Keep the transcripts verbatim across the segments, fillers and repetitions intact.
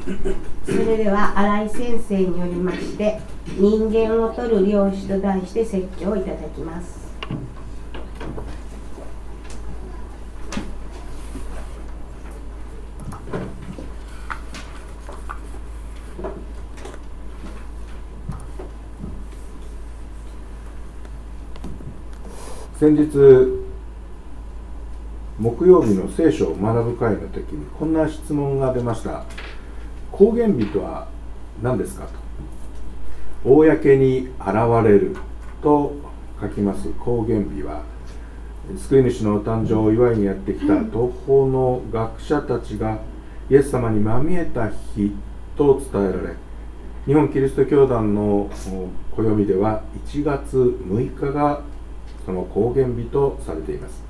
それでは新井先生によりまして人間を取る漁師と題して説教をいただきます。 先日木曜日の聖書を学ぶ会の時にこんな質問が出ました。公言日とは何ですかと。公に現れると書きます公言日は、救い主のお誕生を祝いにやってきた東方の学者たちがイエス様にまみえた日と伝えられ、日本キリスト教団の暦ではいちがつむいかがその公言日とされています。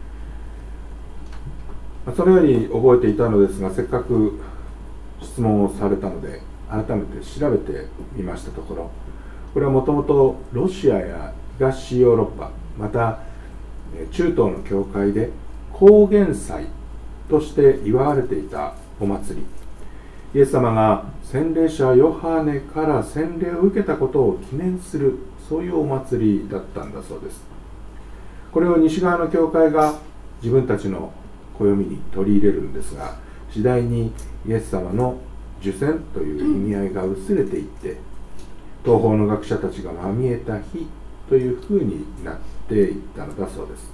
そのように覚えていたのですが、せっかく質問をされたので改めて調べてみましたところ、これはもともとロシアや東ヨーロッパ、また中東の教会で公言祭として祝われていたお祭り、イエス様が洗礼者ヨハネから洗礼を受けたことを記念する、そういうお祭りだったんだそうです。これを西側の教会が自分たちの暦に取り入れるんですが、次第にイエス様の受洗という意味合いが薄れていって、東方の学者たちがまみえた日というふうになっていったのだそうです。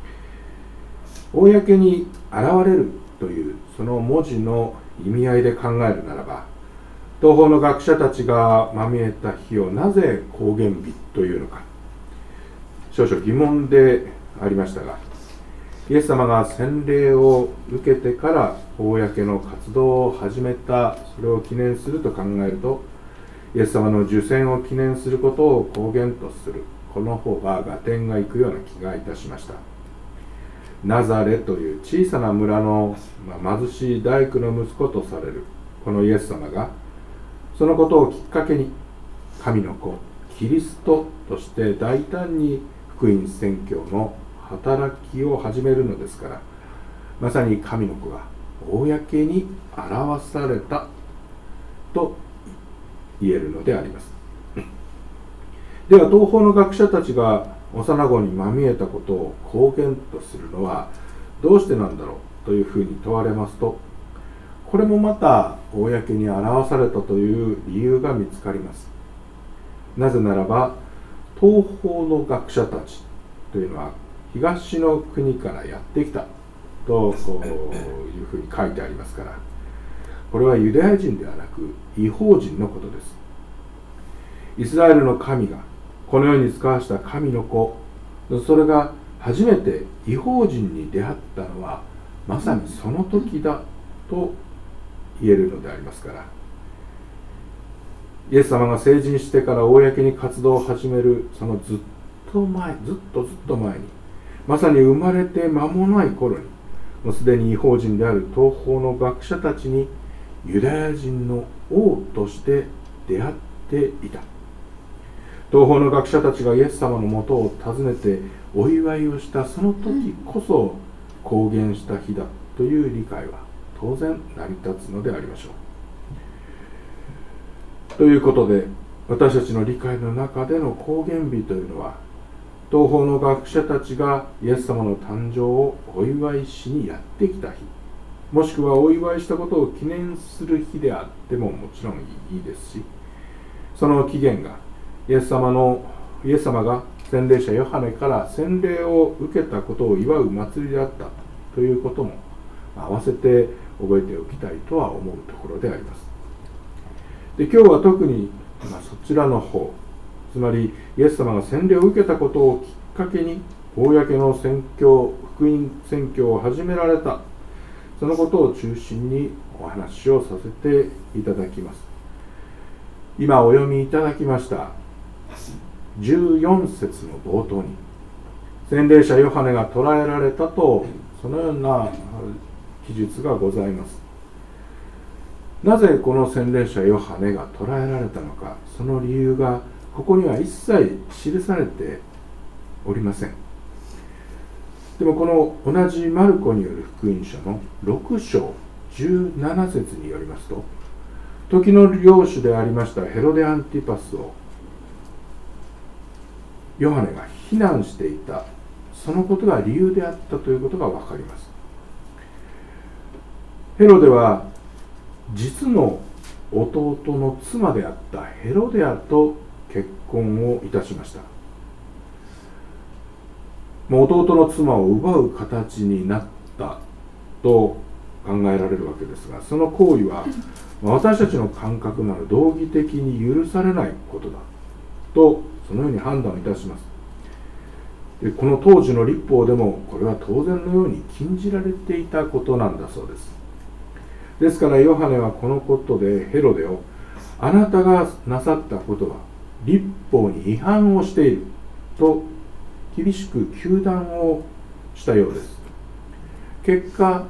公に現れるというその文字の意味合いで考えるならば、東方の学者たちがまみえた日をなぜ公言日というのか、少々疑問でありましたが、イエス様が洗礼を受けてから公の活動を始めた、それを記念すると考えると、イエス様の受洗を記念することを公言とする、この方が合点がいくような気がいたしました。ナザレという小さな村の、まあ、貧しい大工の息子とされるこのイエス様が、そのことをきっかけに神の子キリストとして大胆に福音宣教の働きを始めるのですから、まさに神の子が公に表されたと言えるのであります。では東方の学者たちが幼子にまみえたことを公言とするのはどうしてなんだろうというふうに問われますと、これもまた公に表されたという理由が見つかります。なぜならば、東方の学者たちというのは東の国からやってきたというふうに書いてありますから、これはユダヤ人ではなく異邦人のことです。イスラエルの神がこの世に使わした神の子、それが初めて異邦人に出会ったのはまさにその時だと言えるのでありますから、イエス様が成人してから公に活動を始めるそのずっと前、ずっとずっと前に、まさに生まれて間もない頃に、もうすでに異邦人である東方の学者たちにユダヤ人の王として出会っていた。東方の学者たちがイエス様のもとを訪ねてお祝いをしたその時こそ公言した日だという理解は当然成り立つのでありましょう。ということで、私たちの理解の中での公言日というのは、東方の学者たちがイエス様の誕生をお祝いしにやってきた日、もしくはお祝いしたことを記念する日であってももちろんいいですし、その起源がイエス様のイエス様が洗礼者ヨハネから洗礼を受けたことを祝う祭りであったということも合わせて覚えておきたいとは思うところであります。で、今日は特に、まあ、そちらの方、つまりイエス様が洗礼を受けたことをきっかけに公の宣教、福音宣教を始められた、そのことを中心にお話をさせていただきます。今お読みいただきましたじゅうよん節の冒頭に、洗礼者ヨハネが捕らえられたと、そのような記述がございます。なぜこの洗礼者ヨハネが捕らえられたのか、その理由がここには一切記されておりません。でもこの同じマルコによる福音書のろく章じゅうなな節によりますと、 時の領主でありましたヘロデ・アンティパスをヨハネが非難していた、そのことが理由であったということが分かります。ヘロデは実の弟の妻であったヘロデアと結婚をいたしました。弟の妻を奪う形になったと考えられるわけですが、その行為は私たちの感覚なら道義的に許されないことだと、そのように判断をいたします。で、この当時の律法でもこれは当然のように禁じられていたことなんだそうです。ですからヨハネはこのことでヘロデを、あなたがなさったことは律法に違反をしていると厳しく糾弾をしたようです。結果、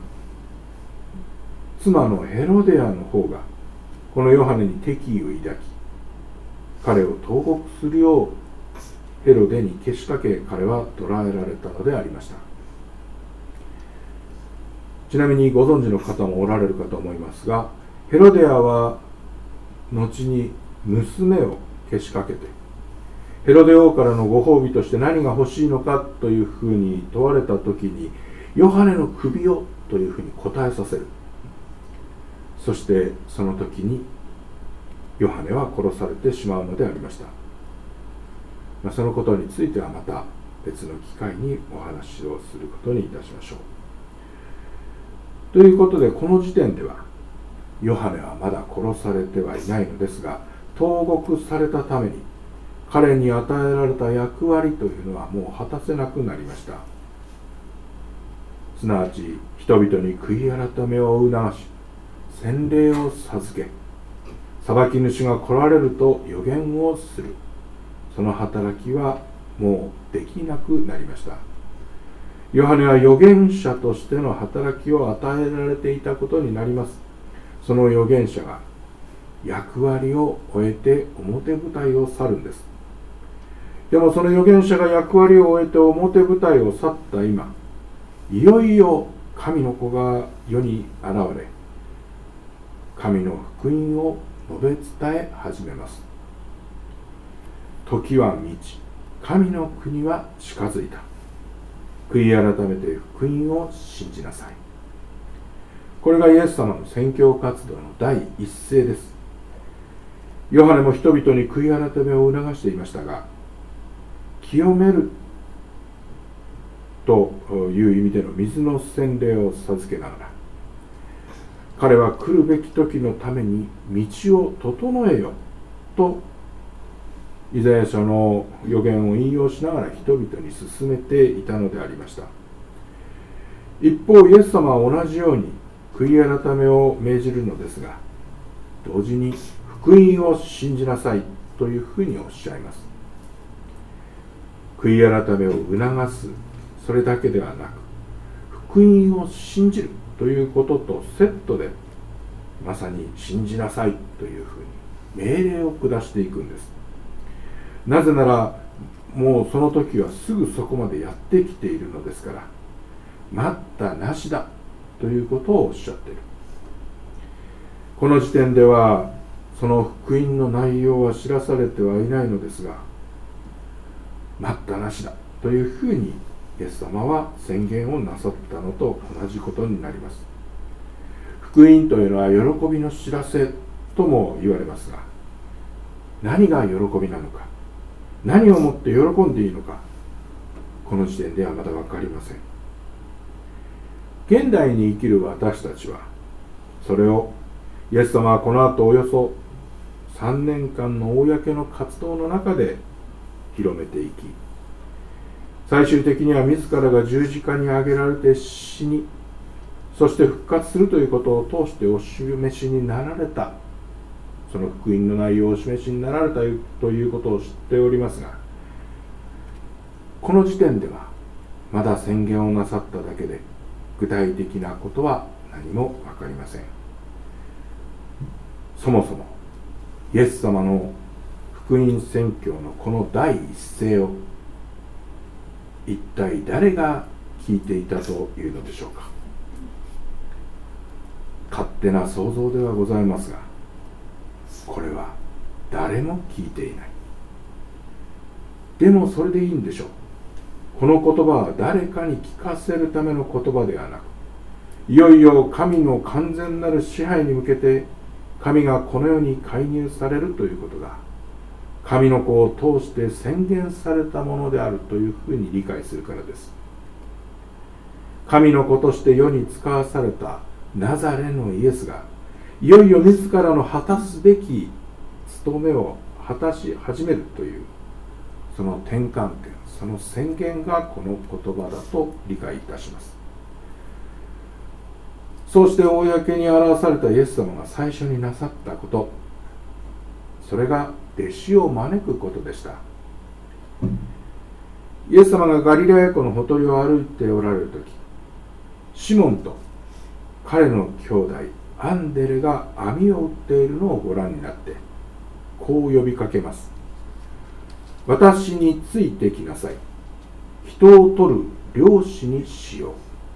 妻のヘロデアの方がこのヨハネに敵意を抱き、彼を投獄するようヘロデにけしかけ、彼は捕らえられたのでありました。ちなみにご存知の方もおられるかと思いますが、ヘロデアは後に娘をけしかけて、ヘロデ王からのご褒美として何が欲しいのかというふうに問われたときに、ヨハネの首をというふうに答えさせる。そしてその時にヨハネは殺されてしまうのでありました。まあ、そのことについてはまた別の機会にお話をすることにいたしましょう。ということで、この時点ではヨハネはまだ殺されてはいないのですが、投獄されたために彼に与えられた役割というのはもう果たせなくなりました。すなわち人々に悔い改めを促し、洗礼を授け、裁き主が来られると予言をする、その働きはもうできなくなりました。ヨハネは預言者としての働きを与えられていたことになります。その預言者が役割を終えて表舞台を去るんです。でもその預言者が役割を終えて表舞台を去った今、いよいよ神の子が世に現れ、神の福音を述べ伝え始めます。時は満ち、神の国は近づいた。悔い改めて福音を信じなさい。これがイエス様の宣教活動の第一声です。ヨハネも人々に悔い改めを促していましたが、清めるという意味での水の洗礼を授けながら、彼は来るべき時のために道を整えよとイザヤ書の預言を引用しながら人々に進めていたのでありました。一方、イエス様は同じように悔い改めを命じるのですが、同時に福音を信じなさいというふうにおっしゃいます。悔い改めを促す、それだけではなく、福音を信じるということとセットで、まさに信じなさいというふうに命令を下していくんです。なぜなら、もうその時はすぐそこまでやってきているのですから、待ったなしだということをおっしゃっている。この時点ではその福音の内容は知らされてはいないのですが、待ったなしだというふうにイエス様は宣言をなさったのと同じことになります。福音というのは喜びの知らせとも言われますが、何が喜びなのか、何をもって喜んでいいのか、この時点ではまだ分かりません。現代に生きる私たちはそれを、イエス様はこの後およそさんねんかんの公の活動の中で広めていき、最終的には自らが十字架に上げられて死に、そして復活するということを通してお示しになられた、その福音の内容をお示しになられたということを知っておりますが、この時点ではまだ宣言をなさっただけで具体的なことは何も分かりません。そもそもイエス様の福音宣教のこの第一声を一体誰が聞いていたというのでしょうか。勝手な想像ではございますが、 これは誰も聞いていない。でもそれでいいんでしょう。この言葉は誰かに聞かせるための言葉ではなく、いよいよ神の完全なる支配に向けて神がこの世に介入されるということが神の子を通して宣言されたものであるというふうに理解するからです。神の子として世に使わされたナザレのイエスがいよいよ自らの果たすべき務めを果たし始めるという、その転換点、その宣言がこの言葉だと理解いたします。そうして公に表されたイエス様が最初になさったこと、それが弟子を招くことでした。イエス様がガリラヤ湖のほとりを歩いておられるとき、シモンと彼の兄弟アンデレが網を打っているのをご覧になって、こう呼びかけます。私についてきなさい。人を取る漁師にしよう。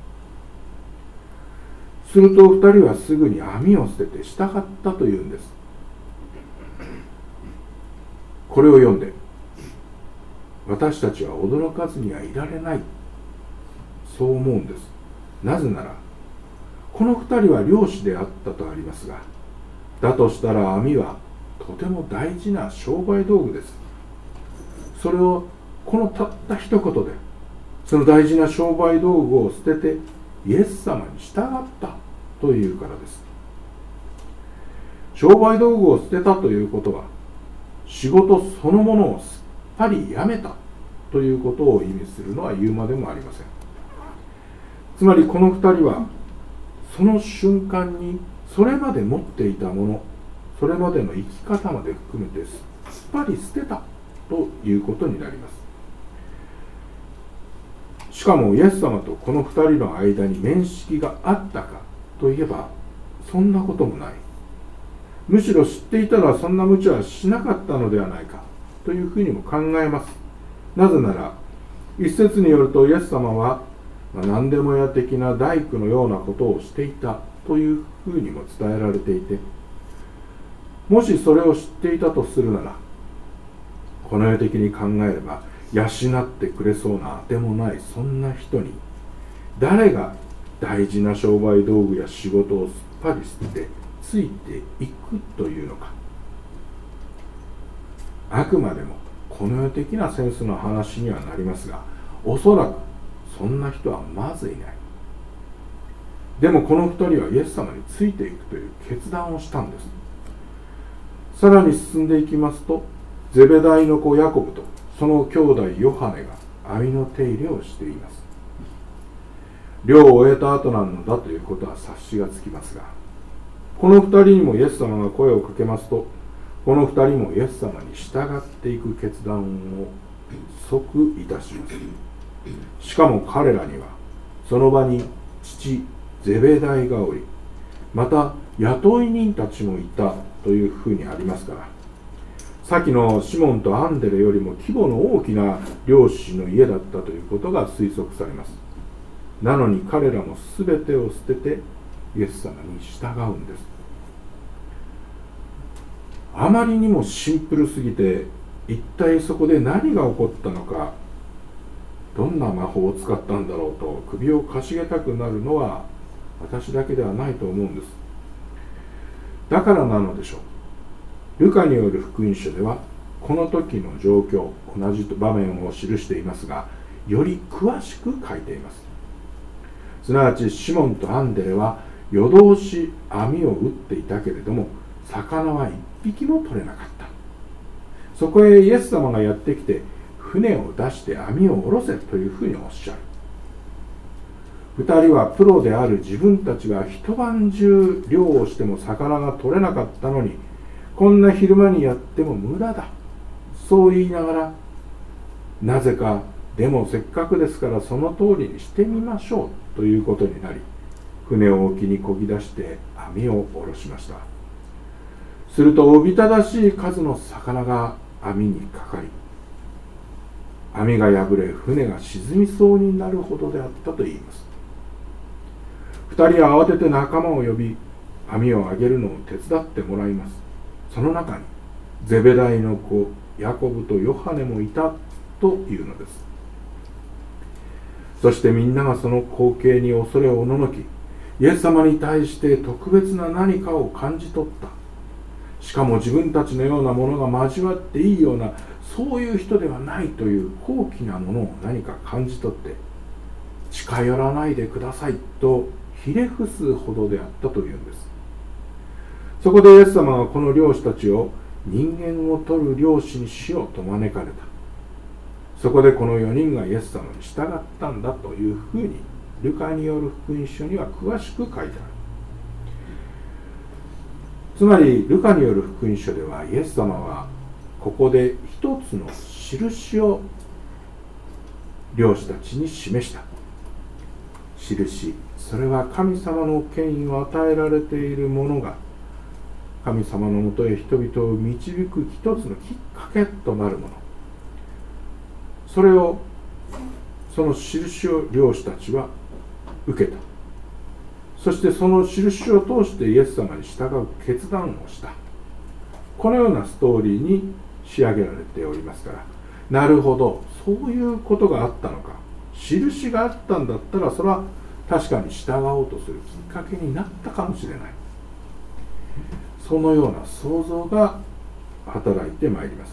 すると二人はすぐに網を捨てて従ったというんです。これを読んで、私たちは驚かずにはいられない、そう思うんです。なぜなら、この二人は漁師であったとありますが、だとしたら網はとても大事な商売道具です。それをこのたった一言で、その大事な商売道具を捨ててイエス様に従ったというからです。商売道具を捨てたということは、仕事そのものをすっぱりやめたということを意味するのは言うまでもありません。つまりこの二人はその瞬間にそれまで持っていたもの、それまでの生き方まで含めてすっぱり捨てたということになります。しかもイエス様とこの二人の間に面識があったかといえば、そんなこともない。むしろ知っていたらそんな無茶はしなかったのではないかというふうにも考えます。なぜなら一節によるとイエス様は、まあ、何でも屋的な大工のようなことをしていたというふうにも伝えられていて、もしそれを知っていたとするなら、この世的に考えれば養ってくれそうなあてもないそんな人に、誰が大事な商売道具や仕事をすっぱり捨ててついていくというのか。あくまでもこの世的なセンスの話にはなりますが、おそらくそんな人はまずいない。でもこの二人はイエス様についていくという決断をしたんです。さらに進んでいきますと、ゼベダイの子ヤコブとその兄弟ヨハネが網の手入れをしています。漁を終えた後なのだということは察しがつきますが、この二人にもイエス様が声をかけますと、この二人もイエス様に従っていく決断を即いたします。しかも彼らにはその場に父ゼベダイがおり、また雇い人たちもいたというふうにありますから、さっきのシモンとアンデレよりも規模の大きな漁師の家だったということが推測されます。なのに彼らも全てを捨ててイエス様に従うんです。あまりにもシンプルすぎて、一体そこで何が起こったのか、どんな魔法を使ったんだろうと首をかしげたくなるのは私だけではないと思うんです。だからなのでしょう。ルカによる福音書ではこの時の状況、同じ場面を記していますが、より詳しく書いています。すなわちシモンとアンデレは夜通し網を打っていたけれども、魚は一匹も取れなかった。そこへイエス様がやってきて、船を出して網を下ろせというふうにおっしゃる。二人はプロである自分たちが一晩中漁をしても魚が取れなかったのに、こんな昼間にやっても無駄だ、そう言いながら、なぜかでもせっかくですからその通りにしてみましょうということになり、船を沖に漕ぎ出して網を下ろしました。するとおびただしい数の魚が網にかかり、網が破れ船が沈みそうになるほどであったといいます。二人は慌てて仲間を呼び、網を上げるのを手伝ってもらいます。 その中にゼベダイの子ヤコブとヨハネもいたというのです。そしてみんながその光景に恐れをおののき、イエス様に対して特別な何かを感じ取った。しかも自分たちのようなものが交わっていいような、そういう人ではないという高貴なものを何か感じ取って、近寄らないでくださいとひれ伏すほどであったというんです。そこでイエス様はこの漁師たちを人間を取る漁師にしようと招かれた。そこでこのよにんがイエス様に従ったんだというふうにルカによる福音書には詳しく書いてある。つまりルカによる福音書ではイエス様はここで一つの印を漁師たちに示した。印、それは神様の権威を与えられている者が神様のもとへ人々を導く一つのきっかけとなるもの、それをその印を漁師たちは受けた。そしてその印を通してイエス様に従う決断をした。このようなストーリーに仕上げられておりますから、なるほど、そういうことがあったのか、印があったんだったらそれは確かに従おうとするきっかけになったかもしれない、そのような想像が働いてまいります。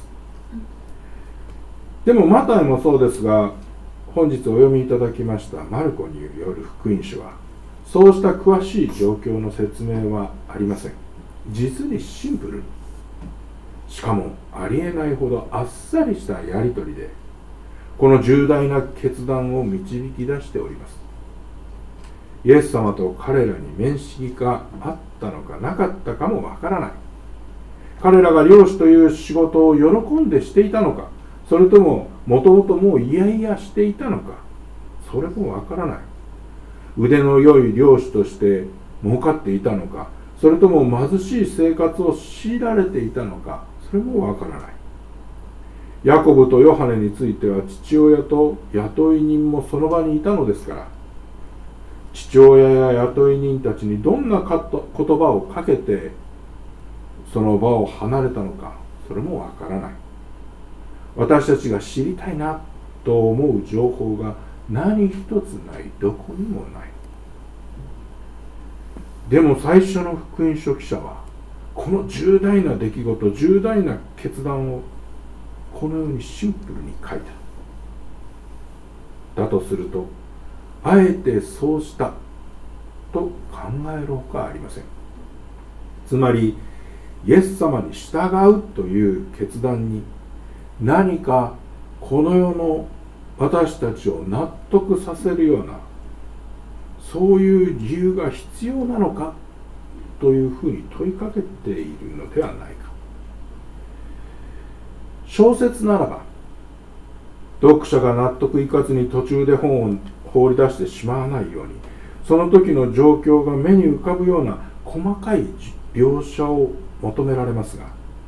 でもマタイもそうですが、本日お読みいただきましたマルコによる福音書はそうした詳しい状況の説明はありません。実にシンプルに、しかもありえないほどあっさりしたやり取りでこの重大な決断を導き出しております。イエス様と彼らに面識があったのかなかったかもわからない。彼らが漁師という仕事を喜んでしていたのか、それとももともともう嫌々していたのか、それもわからない。腕の良い漁師として儲かっていたのか、それとも貧しい生活を強いられていたのか、それもわからない。ヤコブとヨハネについては父親と雇い人もその場にいたのですから、父親や雇い人たちにどんな言葉をかけてその場を離れたのか、それもわからない。私たちが知りたいなと思う情報が何一つない、どこにもない。でも最初の福音書記者はこの重大な出来事、重大な決断をこのようにシンプルに書いた。だとすると、あえてそうしたと考えるほかありません。つまりイエス様に従うという決断に何かこの世の私たちを納得させるような、そういう理由が必要なのかというふうに問いかけているのではないか。小説ならば読者が納得いかずに途中で本を放り出してしまわないように、その時の状況が目に浮かぶような細かい描写を求められますが、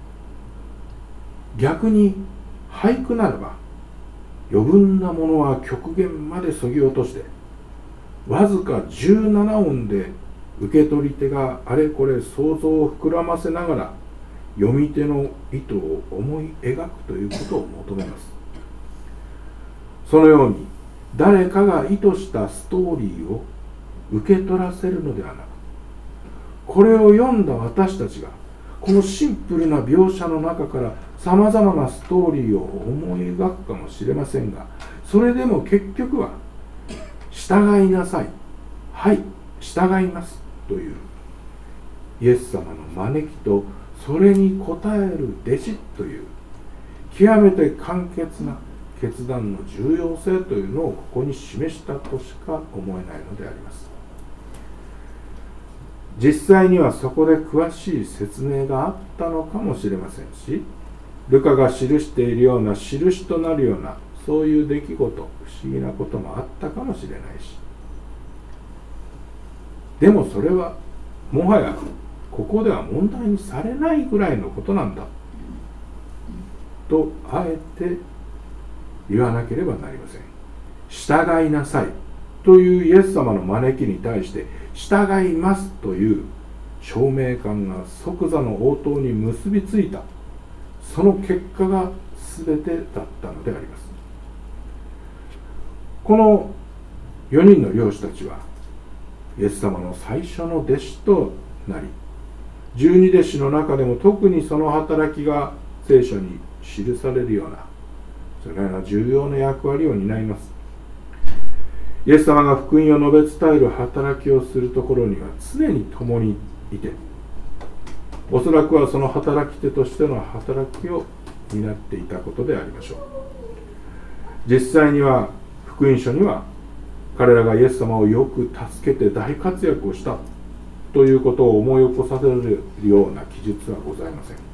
逆に俳句ならば余分なものは極限までそぎ落として、わずかじゅうなな音で受け取り手があれこれ想像を膨らませながら読み手の意図を思い描くということを求めます。そのように誰かが意図したストーリーを受け取らせるのではなく、これを読んだ私たちがこのシンプルな描写の中からさまざまなストーリーを思い描くかもしれませんが、それでも結局は従いなさい、はい、従いますというイエス様の招きと、それに応える弟子という極めて簡潔な決断の重要性というのをここに示したとしか思えないのであります。実際にはそこで詳しい説明があったのかもしれませんし、ルカが記しているような印となるようなそういう出来事、不思議なこともあったかもしれないし、でもそれはもはやここでは問題にされないぐらいのことなんだとあえて言わなければなりません。従いなさいというイエス様の招きに対して従いますという証明感が即座の応答に結びついた、その結果が全てだったのであります。このよにんの漁師たちはイエス様の最初の弟子となり、十二弟子の中でも特にその働きが聖書に記されるような、それら重要な役割を担います。イエス様が福音を述べ伝える働きをするところには常に共にいて、おそらくはその働き手としての働きを担っていたことでありましょう。実際には福音書には彼らがイエス様をよく助けて大活躍をしたということを思い起こさせるような記述はございません。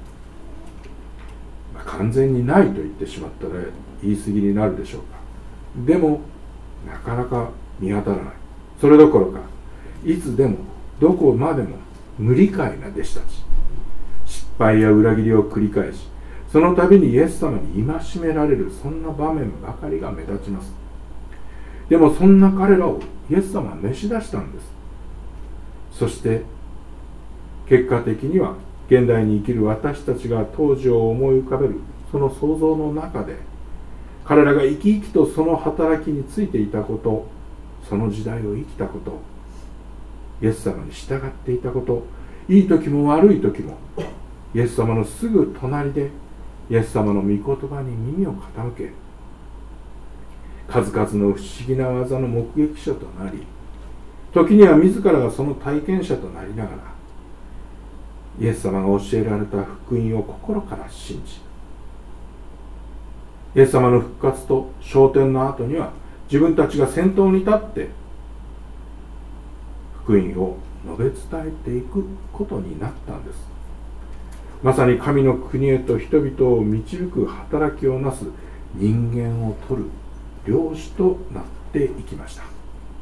まあ、完全にないと言ってしまったら言い過ぎになるでしょうか。でもなかなか見当たらない。それどころか、いつでもどこまでも無理解な弟子たち、失敗や裏切りを繰り返し、その度にイエス様に戒められる、そんな場面ばかりが目立ちます。でもそんな彼らをイエス様は召し出したんです。そして結果的には現代に生きる私たちが当時を思い浮かべるその想像の中で、彼らが生き生きとその働きについていたこと、その時代を生きたこと、イエス様に従っていたこと、いい時も悪い時もイエス様のすぐ隣でイエス様の御言葉に耳を傾け、数々の不思議な技の目撃者となり、時には自らがその体験者となりながら、イエス様が教えられた福音を心から信じ、イエス様の復活と昇天の後には自分たちが先頭に立って福音を述べ伝えていくことになったんです。まさに神の国へと人々を導く働きをなす人間を取る漁師となっていきました。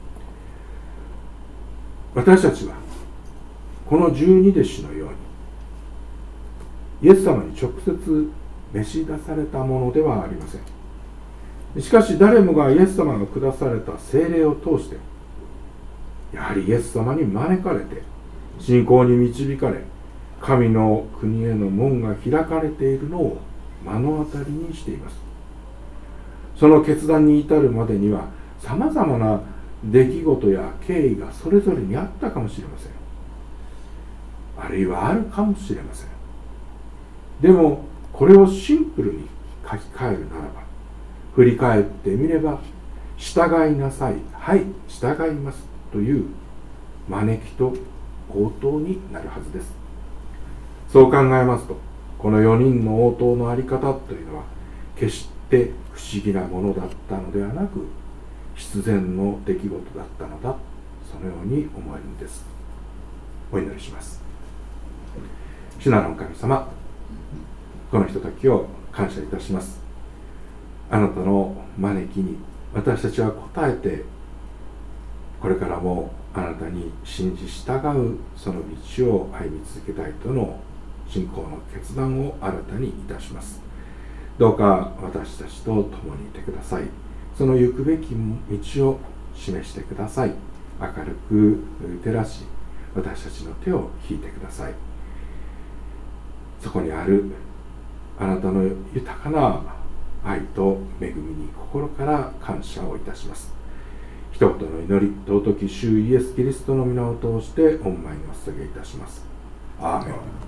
私たちはこの十二弟子のようにイエス様に直接召し出されたものではありません。しかし誰もがイエス様が下された聖霊を通して、やはりイエス様に招かれて信仰に導かれ、神の国への門が開かれているのを目の当たりにしています。その決断に至るまでにはさまざまな出来事や経緯がそれぞれにあったかもしれません。あるいはあるかもしれません。でもこれをシンプルに書き換えるならば、振り返ってみれば、従いなさい、はい、従いますという招きと応答になるはずです。そう考えますと、このよにんの応答のあり方というのは決して不思議なものだったのではなく、必然の出来事だったのだ、そのように思えるんです。お祈りします。主なる神様、このひとときを感謝いたします。あなたの招きに私たちは応えて、これからもあなたに信じ従うその道を歩み続けたいとの信仰の決断を新たにいたします。どうか私たちと共にいてください。その行くべき道を示してください。明るく照らし、私たちの手を引いてください。そこにあるあなたの豊かな愛と恵みに心から感謝をいたします。一言の祈り、尊き主イエス・キリストの皆を通して御前にお捧げいたします。アーメン。